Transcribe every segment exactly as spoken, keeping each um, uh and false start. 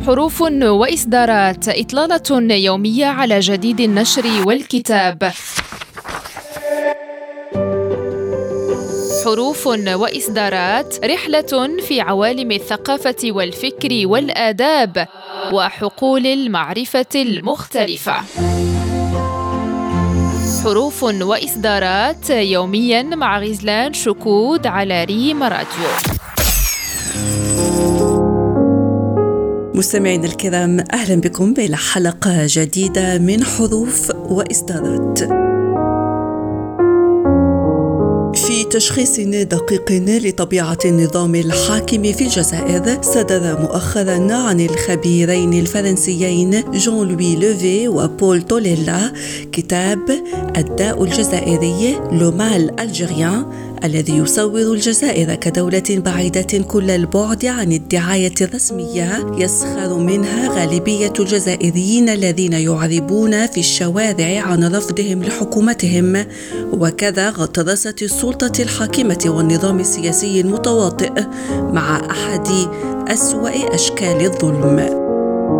حروف وإصدارات، إطلالة يومية على جديد النشر والكتاب. حروف وإصدارات، رحلة في عوالم الثقافة والفكر والآداب وحقول المعرفة المختلفة. حروف وإصدارات يومياً مع غزلان شكود على ريم راديو. مستمعين الكرام، أهلا بكم إلى حلقة جديدة من حروف وإصدارات. في تشخيص دقيق لطبيعة النظام الحاكم في الجزائر، صدر مؤخرا عن الخبيرين الفرنسيين جون لوي لوفي وبول توليلا كتاب الداء الجزائري لو مال الجيريان، الذي يصور الجزائر كدولة بعيدة كل البعد عن الدعاية الرسمية يسخر منها غالبية الجزائريين الذين يعربون في الشوارع عن رفضهم لحكومتهم، وكذا غطرسة السلطة الحاكمة والنظام السياسي المتواطئ مع أحد أسوأ أشكال الظلم.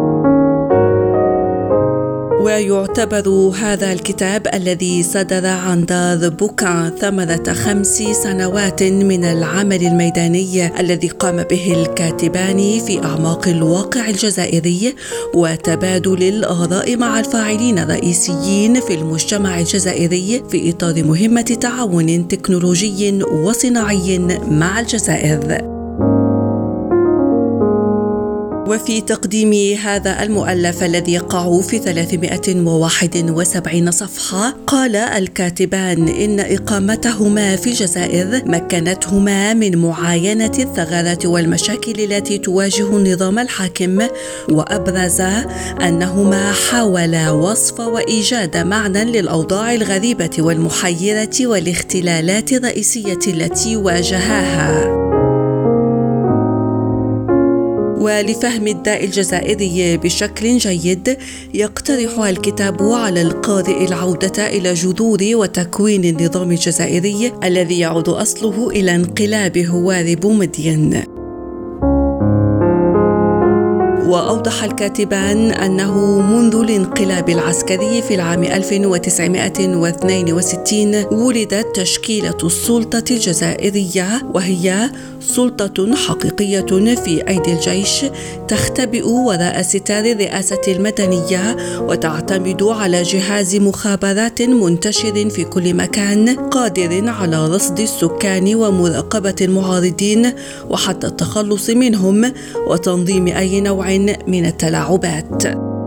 ويعتبر هذا الكتاب الذي صدر عن دار بوكان ثمرة خمس سنوات من العمل الميداني الذي قام به الكاتبان في أعماق الواقع الجزائري وتبادل الآراء مع الفاعلين الرئيسيين في المجتمع الجزائري في إطار مهمة تعاون تكنولوجي وصناعي مع الجزائر. وفي تقديم هذا المؤلف الذي يقع في ثلاثمائة وواحد وسبعين صفحة، قال الكاتبان إن إقامتهما في الجزائر مكنتهما من معاينة الثغرات والمشاكل التي تواجه النظام الحاكم، وأبرز أنهما حاولا وصف وإيجاد معنى للأوضاع الغريبة والمحيرة والاختلالات الرئيسية التي واجهاها. ولفهم الداء الجزائري بشكل جيد، يقترح الكتاب على القارئ العودة إلى جذور وتكوين النظام الجزائري الذي يعود أصله إلى انقلاب هواري بومدين. وأوضح الكاتبان أنه منذ الانقلاب العسكري في العام ألف وتسعمائة واثنين وستين ولدت تشكيلة السلطة الجزائرية، وهي سلطة حقيقية في أيدي الجيش تختبئ وراء ستار الرئاسة المدنية وتعتمد على جهاز مخابرات منتشر في كل مكان قادر على رصد السكان ومراقبة المعارضين وحتى التخلص منهم وتنظيم أي نوع من التلاعبات.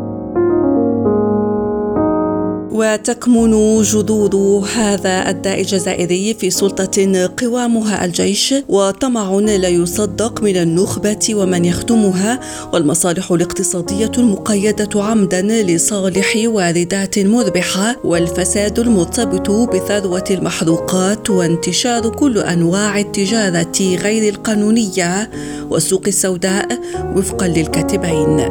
وتكمن جذور هذا الداء الجزائري في سلطة قوامها الجيش وطمع لا يصدق من النخبة ومن يخدمها، والمصالح الاقتصادية المقيدة عمدا لصالح واردات مربحة، والفساد المرتبط بثروة المحروقات، وانتشار كل أنواع التجارة غير القانونية والسوق السوداء وفقا للكاتبين.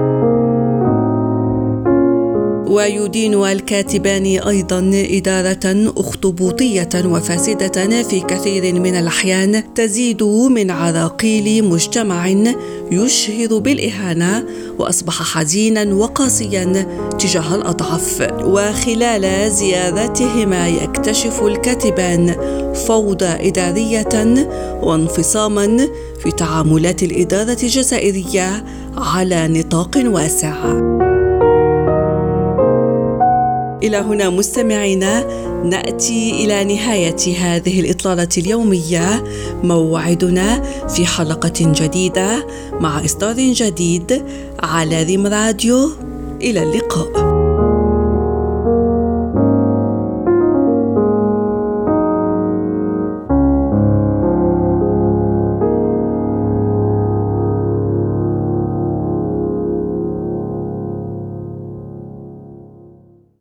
ويدين الكاتبان أيضا إدارة أخطبوطية وفاسدة في كثير من الأحيان تزيد من عراقيل مجتمع يشهر بالإهانة وأصبح حزينا وقاسيا تجاه الأضعف. وخلال زيارتهما يكتشف الكاتبان فوضى إدارية وانفصاما في تعاملات الإدارة الجزائرية على نطاق واسع. إلى هنا مستمعينا نأتي إلى نهاية هذه الإطلالة اليومية. موعدنا في حلقة جديدة مع إصدار جديد على ريم راديو. إلى اللقاء.